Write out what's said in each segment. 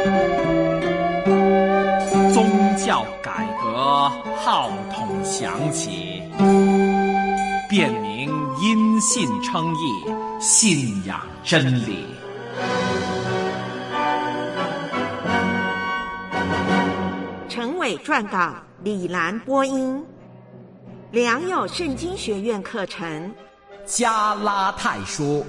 宗教改革号筒响起，便民因信称义，信仰真理。 陈伟撰稿，李兰播音。良友圣经学院课程加拉太书。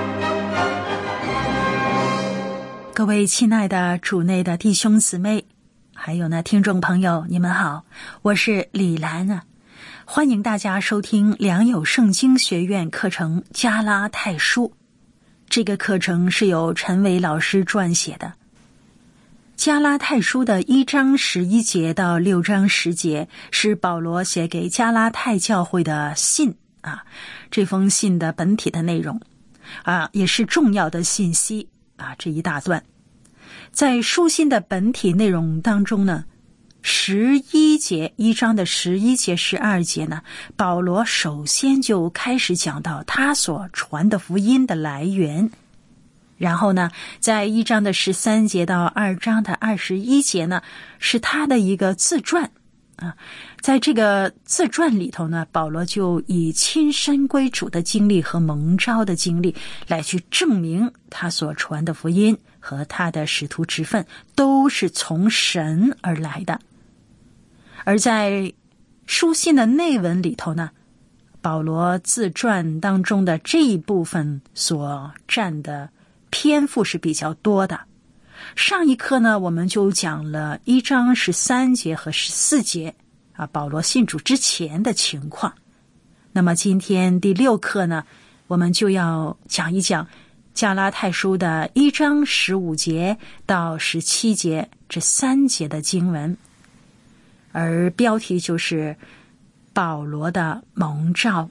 各位亲爱的主内的弟兄姊妹，还有呢听众朋友，你们好，我是李兰啊，欢迎大家收听良友圣经学院课程加拉太书。这个课程是由陈伟老师撰写的。加拉太书的1章11节到6章10节是保罗写给加拉太教会的信啊，这封信的本体的内容啊，也是重要的信息啊，这一大段。在书信的本体内容当中呢，11节1章的11节12节呢，保罗首先就开始讲到他所传的福音的来源。然后呢，在1章的13节到2章的21节呢，是他的一个自传啊。在这个自传里头呢，保罗就以亲身归主的经历和蒙召的经历来去证明他所传的福音和他的使徒职分都是从神而来的。而在书信的内文里头呢，保罗自传当中的这一部分所占的篇幅是比较多的。上一课呢，我们就讲了1章13节和14节啊，保罗信主之前的情况。那么今天第6课呢，我们就要讲一讲加拉太书的1章15节到17节这3节的经文，而标题就是保罗的蒙召。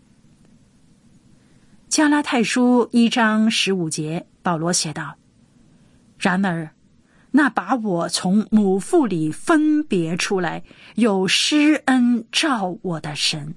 加拉太书1章15节，保罗写道：然而那把我从母腹里分别出来，有施恩召我的神。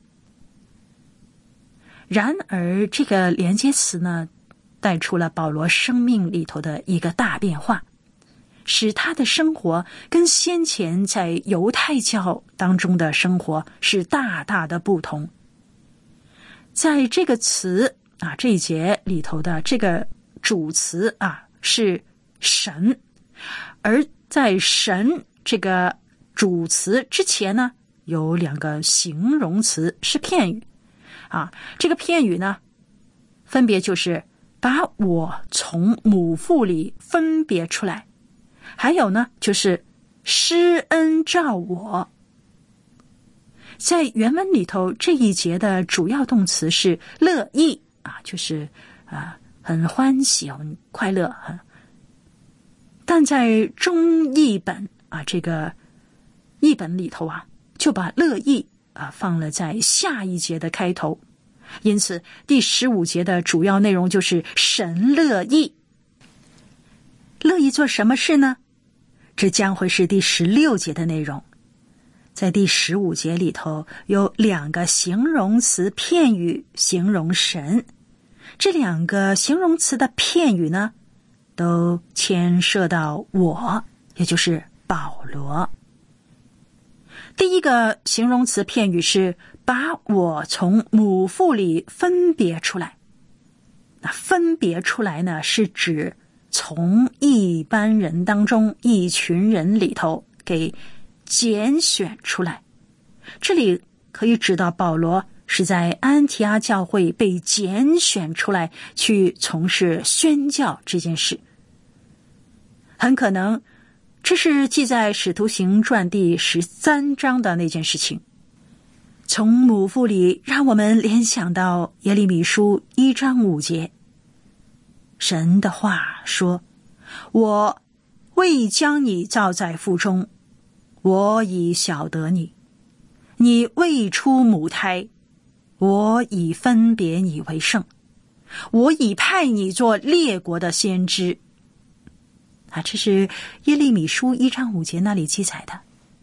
然而这个连接词呢，带出了保罗生命里头的一个大变化，使他的生活跟先前在犹太教当中的生活是大大的不同。在这个词啊，这一节里头的这个主词啊是神，而在神这个主词之前呢，有2个形容词是片语啊。这个片语呢，分别就是把我从母腹里分别出来，还有呢就是施恩召我。在原文里头，这一节的主要动词是乐意啊，就是很欢喜很快乐啊。但在中译本啊，这个译本里头啊，就把乐意啊放了在下一节的开头，因此第15节的主要内容就是神乐意。乐意做什么事呢？这将会是第16节的内容。在第15节里头有2个形容词片语形容神，这2个形容词的片语呢，都牵涉到我，也就是保罗。第一个形容词片语是把我从母腹里分别出来。那分别出来呢，是指从一般人当中一群人里头给拣选出来。这里可以指到保罗是在安提阿教会被拣选出来去从事宣教这件事。很可能这是记在使徒行传第13章的那件事情。从母腹里让我们联想到耶利米书1章5节，神的话说：我未将你造在腹中，我已晓得你，你未出母胎，我已分别你为圣，我已派你做列国的先知。这是耶利米书1章5节那里记载的。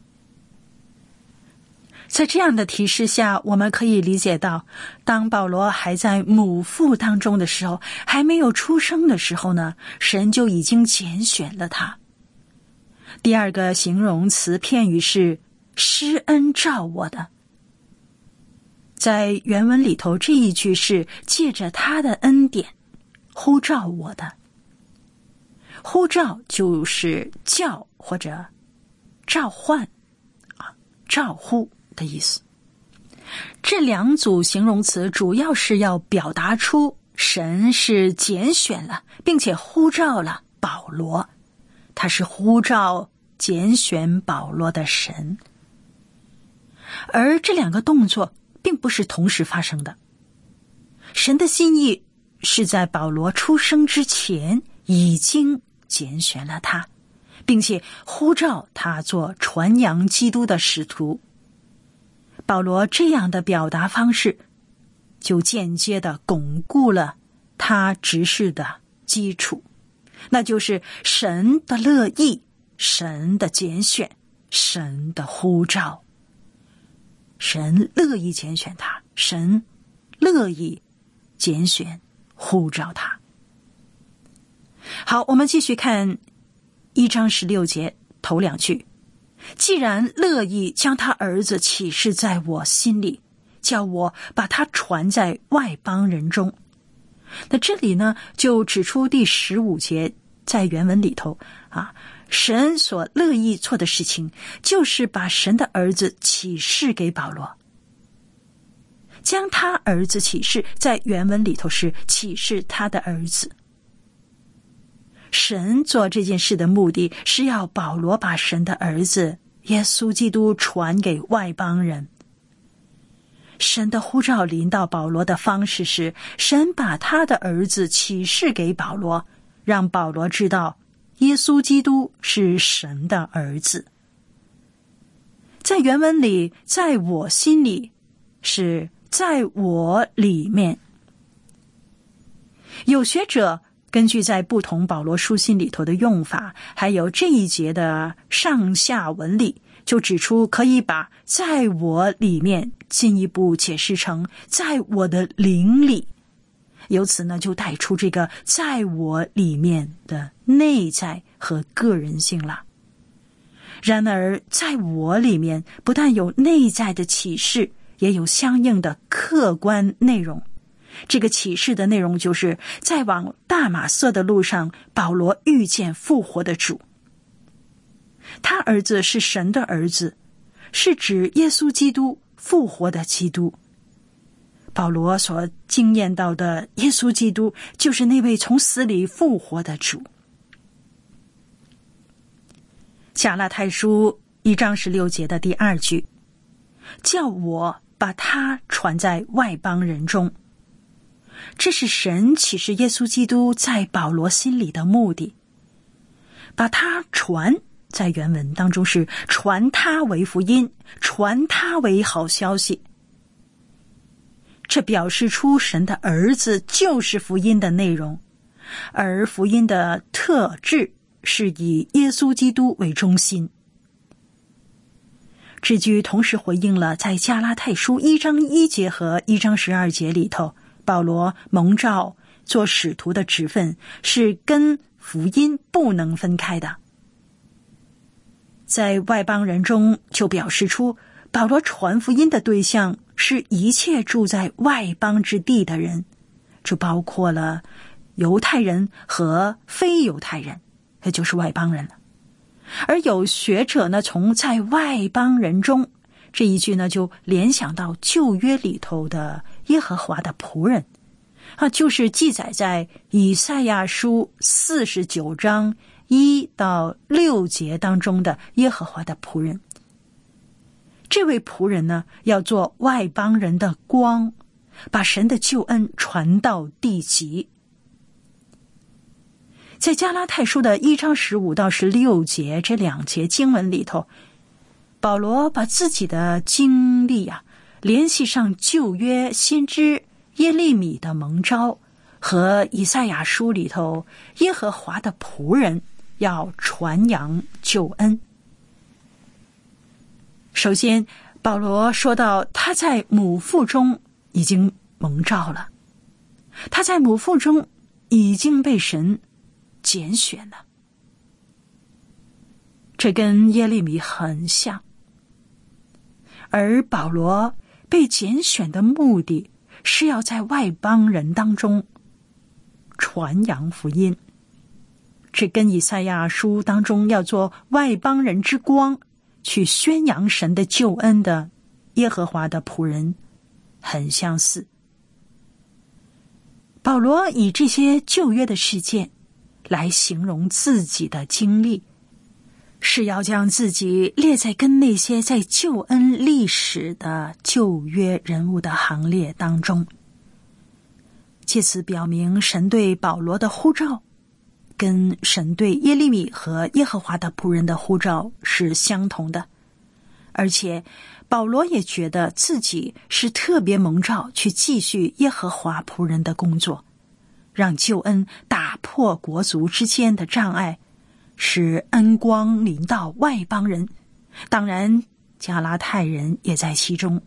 在这样的提示下，我们可以理解到，当保罗还在母腹当中的时候，还没有出生的时候呢，神就已经拣选了他， 第二个形容词片语是施恩召我的。在原文里头，这一句是借着他的恩典呼召我的。呼召就是叫或者召唤召呼的意思。这两组形容词主要是要表达出神是拣选了并且呼召了保罗，他是呼召拣选保罗的神。而这两个动作并不是同时发生的，神的心意是在保罗出生之前已经拣选了他，并且呼召他做传扬基督的使徒。保罗这样的表达方式就间接地巩固了他执事的基础，那就是神的乐意，神的拣选，神的呼召。神乐意拣选他，神乐意拣选呼召他。好，我们继续看1章16节头两句。既然乐意将他儿子启示在我心里，叫我把他传在外邦人中。那这里呢，就指出第15节在原文里头神所乐意做的事情，就是把神的儿子启示给保罗。将他儿子启示，在原文里头是启示他的儿子。神做这件事的目的是要保罗把神的儿子耶稣基督传给外邦人。神的呼召临到保罗的方式是，神把他的儿子启示给保罗，让保罗知道耶稣基督是神的儿子。在原文里，在我心里是在我里面。有学者根据在不同保罗书信里头的用法，还有这一节的上下文里，就指出可以把在我里面进一步解释成在我的灵里，由此呢就带出这个在我里面的内在和个人性了。然而在我里面不但有内在的启示，也有相应的客观内容。这个启示的内容就是在往大马色的路上，保罗遇见复活的主。他儿子是神的儿子，是指耶稣基督，复活的基督。保罗所经验到的耶稣基督，就是那位从死里复活的主。加拉太书1章16节的第2句，叫我把他传在外邦人中。这是神启示耶稣基督在保罗心里的目的。把他传，在原文当中是传他为福音，传他为好消息。这表示出神的儿子就是福音的内容，而福音的特质是以耶稣基督为中心。这句同时回应了在加拉太书1章1节和1章12节里头，保罗蒙召做使徒的职分是跟福音不能分开的。在外邦人中就表示出保罗传福音的对象是一切住在外邦之地的人，这包括了犹太人和非犹太人，也就是外邦人了。而有学者呢，从在外邦人中这一句呢，就联想到旧约里头的耶和华的仆人就是记载在以赛亚书49章1到6节当中的耶和华的仆人。这位仆人呢，要做外邦人的光，把神的救恩传到地极。在加拉太书的1章15到16节这2节经文里头，保罗把自己的经历联系上旧约先知耶利米的蒙召和以赛亚书里头耶和华的仆人要传扬救恩。首先，保罗说到他在母腹中已经蒙召了，他在母腹中已经被神拣选了。 这跟耶利米很像。而保罗被拣选的目的是要在外邦人当中传扬福音，这跟以赛亚书当中要做外邦人之光，去宣扬神的救恩的耶和华的仆人很相似。保罗以这些旧约的事件来形容自己的经历，是要将自己列在跟那些在救恩历史的旧约人物的行列当中，借此表明神对保罗的呼召跟神对耶利米和耶和华的仆人的呼召是相同的，而且保罗也觉得自己是特别蒙召去继续耶和华仆人的工作，让救恩打破国族之间的障碍，使恩光临到外邦人，当然加拉太人也在其中。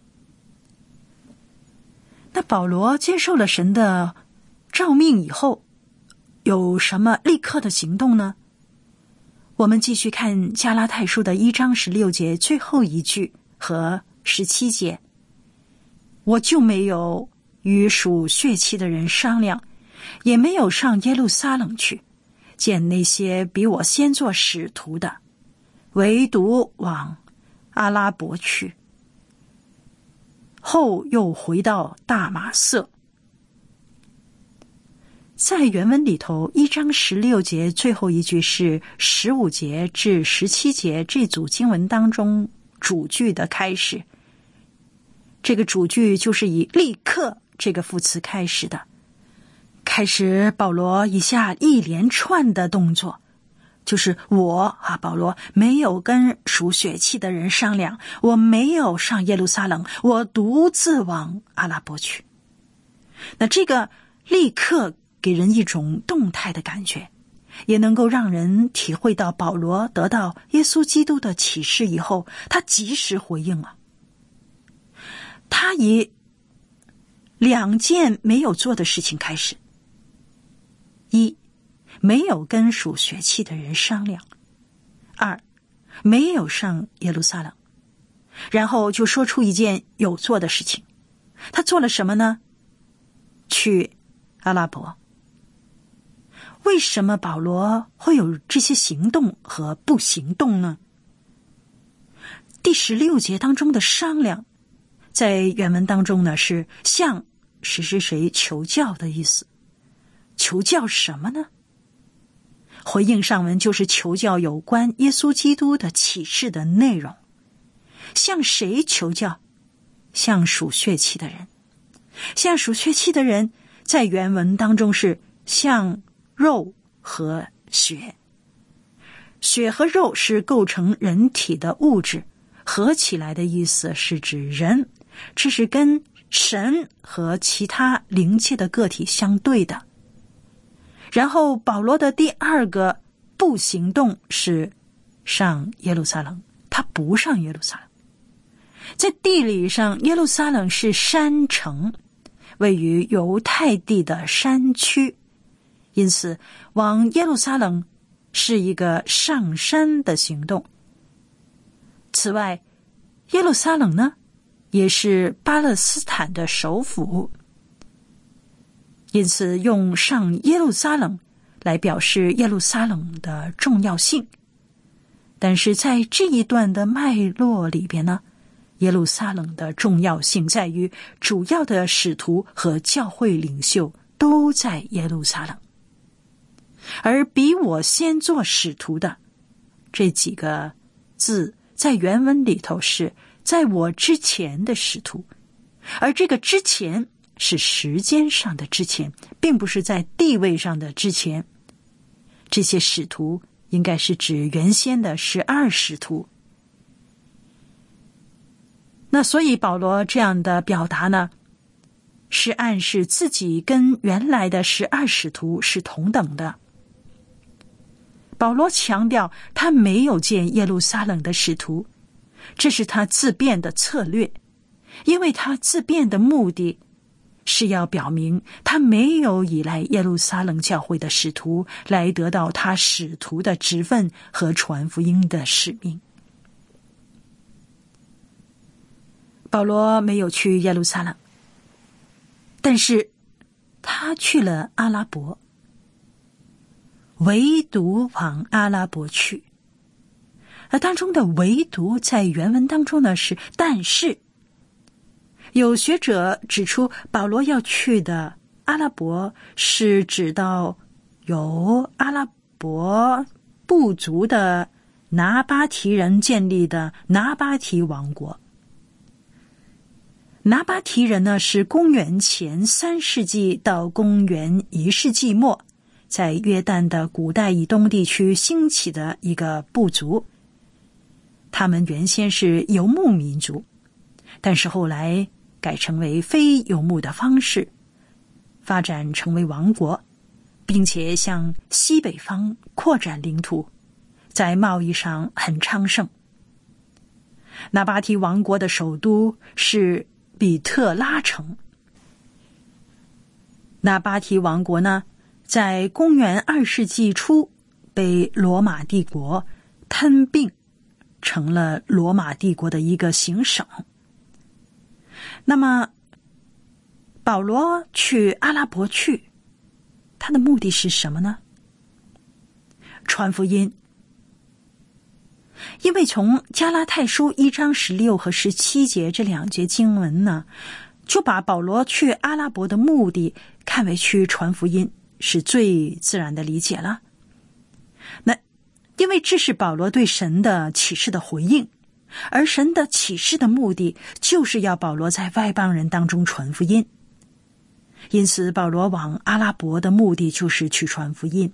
那保罗接受了神的召命以后，有什么立刻的行动呢？我们继续看加拉太书的1章16节最后一句和17节。我就没有与属血气的人商量，也没有上耶路撒冷去见那些比我先做使徒的，唯独往阿拉伯去，后又回到大马色。在原文里头1章16节最后一句是15节至17节这组经文当中主句的开始，这个主句就是以立刻这个副词开始的。开始保罗以下一连串的动作，就是保罗没有跟属血气的人商量，我没有上耶路撒冷，我独自往阿拉伯去。那这个立刻给人一种动态的感觉，也能够让人体会到保罗得到耶稣基督的启示以后，他及时回应了。他以2件没有做的事情开始：一，没有跟属血气的人商量；二，没有上耶路撒冷。然后就说出一件有做的事情，他做了什么呢？去阿拉伯。为什么保罗会有这些行动和不行动呢？第16节当中的商量，在原文当中呢是向谁求教的意思。求教什么呢？回应上文就是求教有关耶稣基督的启示的内容。向谁求教？向属血气的人。向属血气的人在原文当中是向肉和血。血和肉是构成人体的物质，合起来的意思是指人，这是跟神和其他灵界的个体相对的。然后保罗的第二个不行动是上耶路撒冷，他不上耶路撒冷。在地理上，耶路撒冷是山城，位于犹太地的山区，因此往耶路撒冷是一个上山的行动。此外，耶路撒冷呢，也是巴勒斯坦的首府，因此用上耶路撒冷来表示耶路撒冷的重要性。但是在这一段的脉络里边呢，耶路撒冷的重要性在于主要的使徒和教会领袖都在耶路撒冷。而比我先做使徒的这几个字在原文里头是在我之前的使徒，而这个之前是时间上的之前，并不是在地位上的之前。这些使徒应该是指原先的12使徒。那所以保罗这样的表达呢，是暗示自己跟原来的12使徒是同等的。保罗强调他没有见耶路撒冷的使徒，这是他自辩的策略，因为他自辩的目的是要表明他没有依赖耶路撒冷教会的使徒来得到他使徒的职分和传福音的使命。保罗没有去耶路撒冷，但是他去了阿拉伯，唯独往阿拉伯去。而当中的唯独在原文当中呢是但是。有学者指出，保罗要去的阿拉伯是指到由阿拉伯部族的拿巴提人建立的拿巴提王国。拿巴提人呢是公元前3世纪到公元1世纪末在约旦的古代以东地区兴起的一个部族。他们原先是游牧民族，但是后来改成为非游牧的方式，发展成为王国，并且向西北方扩展领土，在贸易上很昌盛。拿巴提王国的首都是比特拉城。拿巴提王国呢，在公元2世纪初被罗马帝国吞并，成了罗马帝国的一个行省。那么保罗去阿拉伯去，他的目的是什么呢？传福音。因为从加拉太书1章16和17节这2节经文呢，就把保罗去阿拉伯的目的看为去传福音，是最自然的理解了。那因为这是保罗对神的启示的回应，而神的启示的目的就是要保罗在外邦人当中传福音，因此保罗往阿拉伯的目的就是去传福音。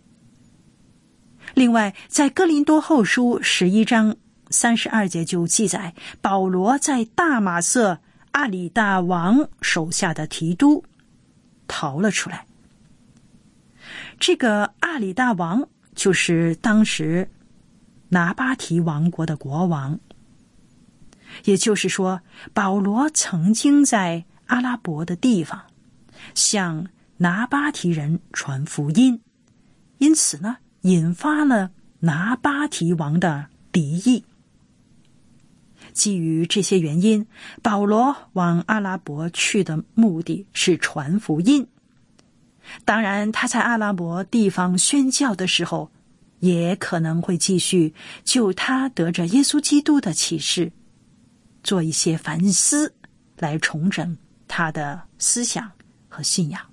另外在哥林多后书11章32节就记载，保罗在大马色阿里大王手下的提督逃了出来。这个阿里大王就是当时拿巴提王国的国王，也就是说，保罗曾经在阿拉伯的地方向拿巴提人传福音，因此呢，引发了拿巴提王的敌意。基于这些原因，保罗往阿拉伯去的目的是传福音。当然，他在阿拉伯地方宣教的时候，也可能会继续就他得着耶稣基督的启示做一些反思，来重整他的思想和信仰。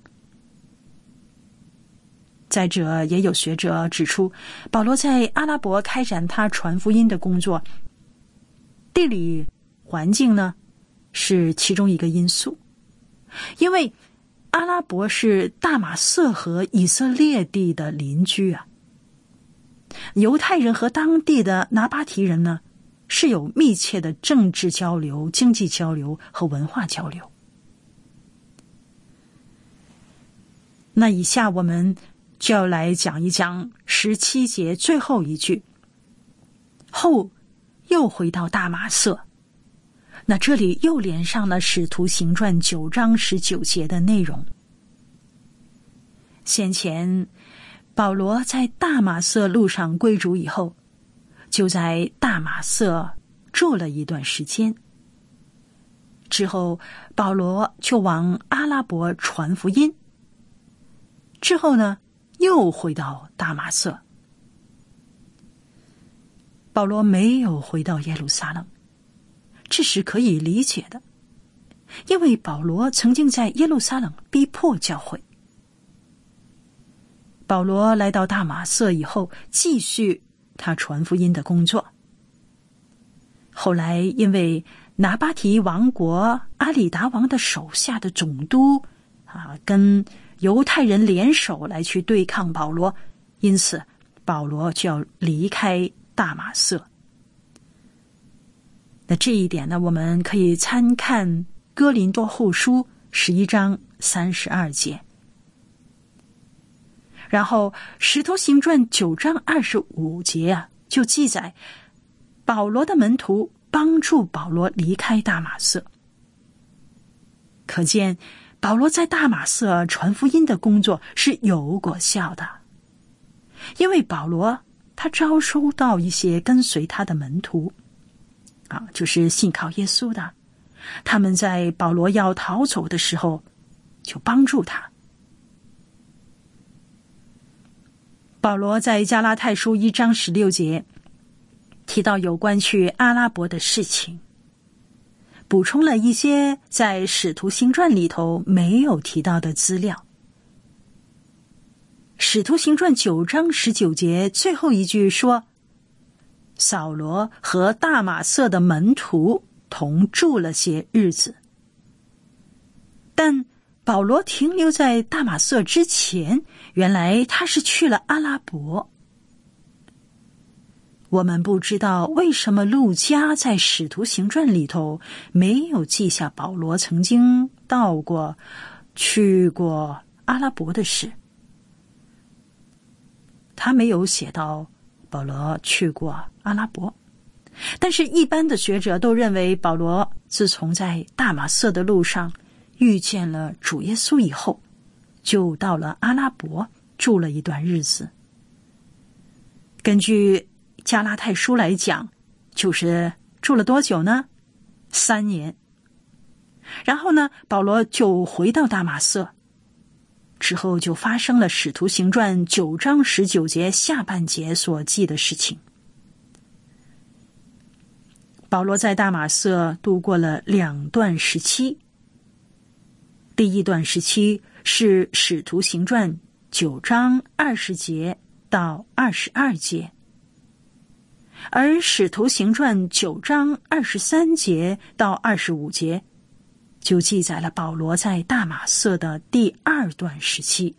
再者，也有学者指出，保罗在阿拉伯开展他传福音的工作，地理环境呢是其中一个因素。因为阿拉伯是大马色和以色列地的邻居啊，犹太人和当地的拿巴提人呢是有密切的政治交流、经济交流和文化交流。那以下我们就要来讲一讲17节最后一句，后又回到大马色。那这里又连上了使徒行传9章19节的内容。先前保罗在大马色路上归主以后，就在大马色住了一段时间，之后保罗就往阿拉伯传福音，之后呢又回到大马色。保罗没有回到耶路撒冷，这是可以理解的，因为保罗曾经在耶路撒冷逼迫教会。保罗来到大马色以后，继续他传福音的工作。后来因为拿巴提王国阿里达王的手下的总督跟犹太人联手来去对抗保罗，因此保罗就要离开大马色。那这一点呢，我们可以参看哥林多后书11章32节。然后使徒行传9章25节就记载保罗的门徒帮助保罗离开大马色。可见保罗在大马色传福音的工作是有果效的，因为保罗他招收到一些跟随他的门徒就是信靠耶稣的，他们在保罗要逃走的时候就帮助他。保罗在加拉太书1章16节提到有关去阿拉伯的事情，补充了一些在使徒行传里头没有提到的资料。使徒行传9章19节最后一句说，扫罗和大马色的门徒同住了些日子。但保罗停留在大马色之前，原来他是去了阿拉伯。我们不知道为什么路加在使徒行传里头没有记下保罗曾经去过阿拉伯的事，他没有写到保罗去过阿拉伯。但是一般的学者都认为，保罗自从在大马色的路上遇见了主耶稣以后，就到了阿拉伯住了一段日子。根据加拉太书来讲，就是住了多久呢？3年。然后呢，保罗就回到大马色，之后就发生了使徒行传9章19节下半节所记的事情。保罗在大马色度过了2段时期，第一段时期是使徒行传9章20节到22节，而使徒行传9章23节到25节就记载了保罗在大马色的第2段时期。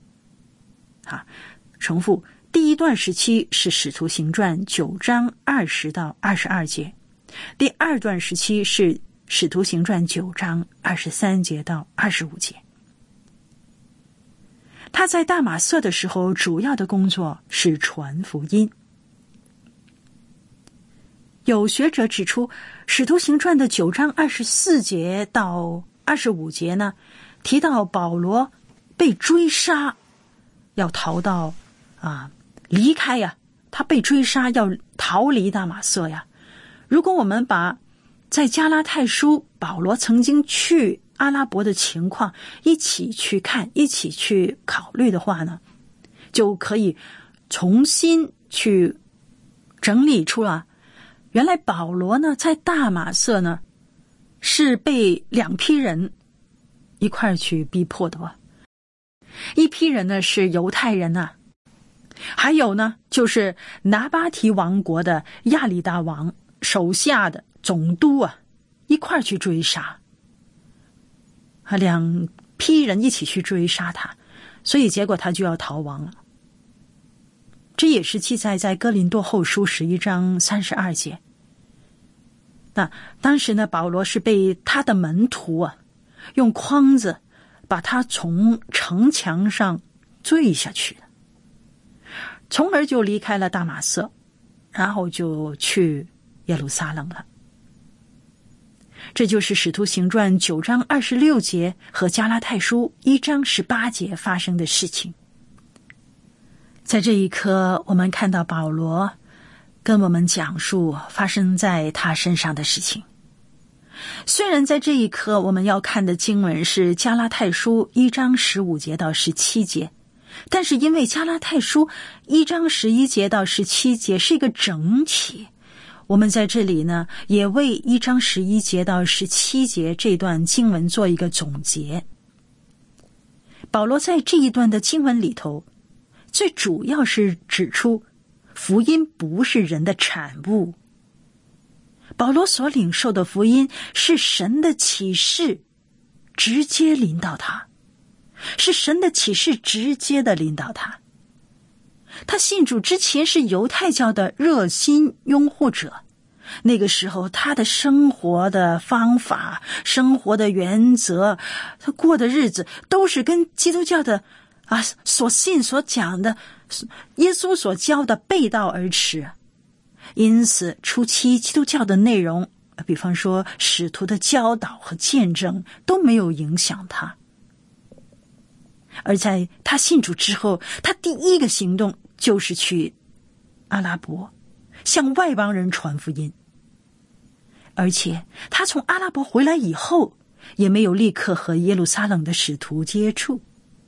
重复，第一段时期是使徒行传9章20到22节，第2段时期是使徒行传9章23节到25节。他在大马色的时候，主要的工作是传福音。有学者指出，使徒行传的9章24节到25节呢，提到保罗被追杀，要逃到离开呀，他被追杀要逃离大马色呀。如果我们把在加拉太书保罗曾经去阿拉伯的情况一起去看，一起去考虑的话呢，就可以重新去整理出了原来保罗呢在大马色呢是被2批人一块儿去逼迫的吧。一批人呢是犹太人还有呢就是拿巴提王国的亚里达王手下的总督一块儿去追杀，2批人一起去追杀他，所以结果他就要逃亡了。这也是记载在哥林多后书11章32节。那当时呢，保罗是被他的门徒用筐子把他从城墙上坠下去的，从而就离开了大马色，然后就去耶路撒冷了。这就是使徒行传9章26节和加拉太书1章18节发生的事情。在这一刻，我们看到保罗跟我们讲述发生在他身上的事情。虽然在这一刻我们要看的经文是加拉太书1章15节到17节，但是因为加拉太书1章11节到17节是一个整体，我们在这里呢也为1章11节到17节这段经文做一个总结。保罗在这一段的经文里头，最主要是指出福音不是人的产物，保罗所领受的福音是神的启示直接临到他，是神的启示直接的临到他。他信主之前是犹太教的热心拥护者，那个时候他的生活的方法、生活的原则，他过的日子都是跟基督教的所信所讲的耶稣所教的背道而驰。因此初期基督教的内容，比方说使徒的教导和见证都没有影响他。 而在他信主之后，他第一个行动就是去阿拉伯向外邦人传福音。而且他从阿拉伯回来以后，也没有立刻和耶路撒冷的使徒接触。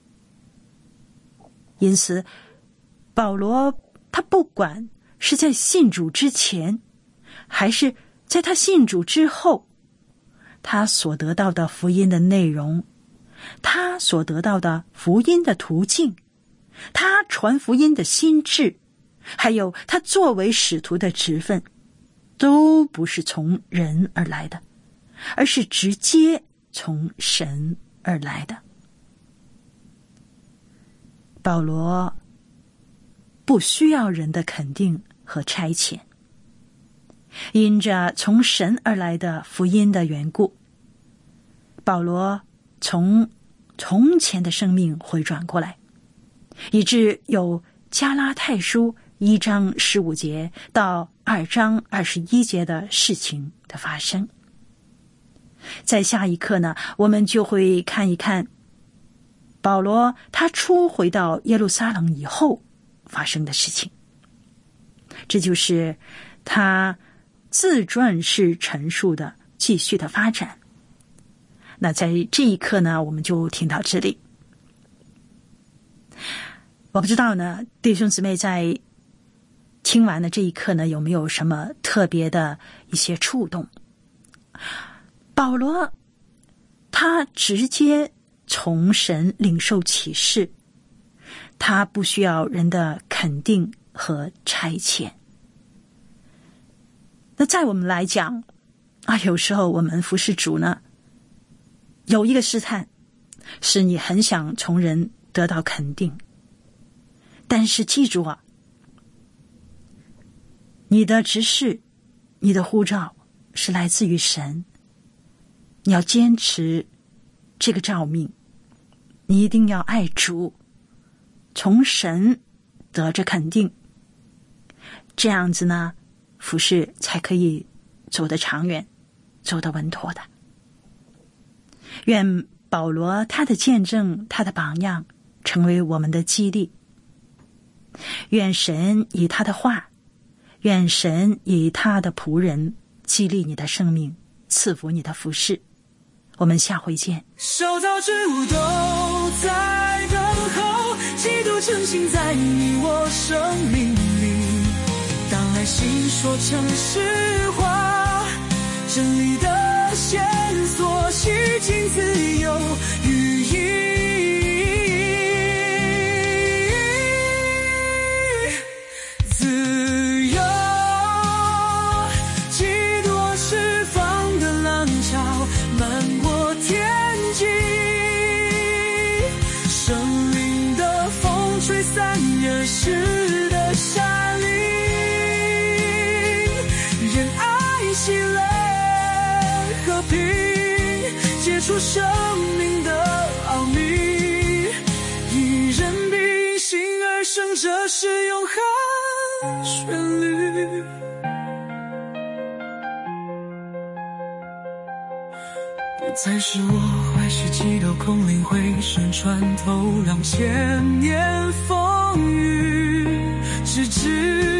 因此保罗他不管是在信主之前还是在他信主之后，他所得到的福音的内容，他所得到的福音的途径，他传福音的心志，还有他作为使徒的职分，都不是从人而来的，而是直接从神而来的。保罗不需要人的肯定和差遣，因着从神而来的福音的缘故，保罗从前的生命回转过来，以致有加拉太书1章15节到2章21节的事情的发生。在下一课呢，我们就会看一看保罗他初回到耶路撒冷以后发生的事情。这就是他自传式陈述的继续的发展。那在这一课呢，我们就听到这里。我不知道呢，弟兄姊妹在听完了这一课呢，有没有什么特别的一些触动？保罗他直接从神领受启示，他不需要人的肯定和差遣。那在我们来讲有时候我们服侍主呢，有一个试探是你很想从人得到肯定，但是记住你的职事，你的呼召是来自于神，你要坚持这个召命，你一定要爱主，从神得着肯定，这样子呢，服事才可以走得长远，走得稳妥的。愿保罗他的见证，他的榜样成为我们的激励。愿神以他的话，愿神以他的仆人激励你的生命，赐福你的服事。我们下回见。 受造之物都在等候，基督成形在你我生命里。当爱心说成实话，真理的线索洗净自由寓意。是的山林，任爱喜乐和平结出生命的奥秘，以人比心而生，这是永恒旋律。不再是我怀世激斗空灵回声穿透让千年风雨，直至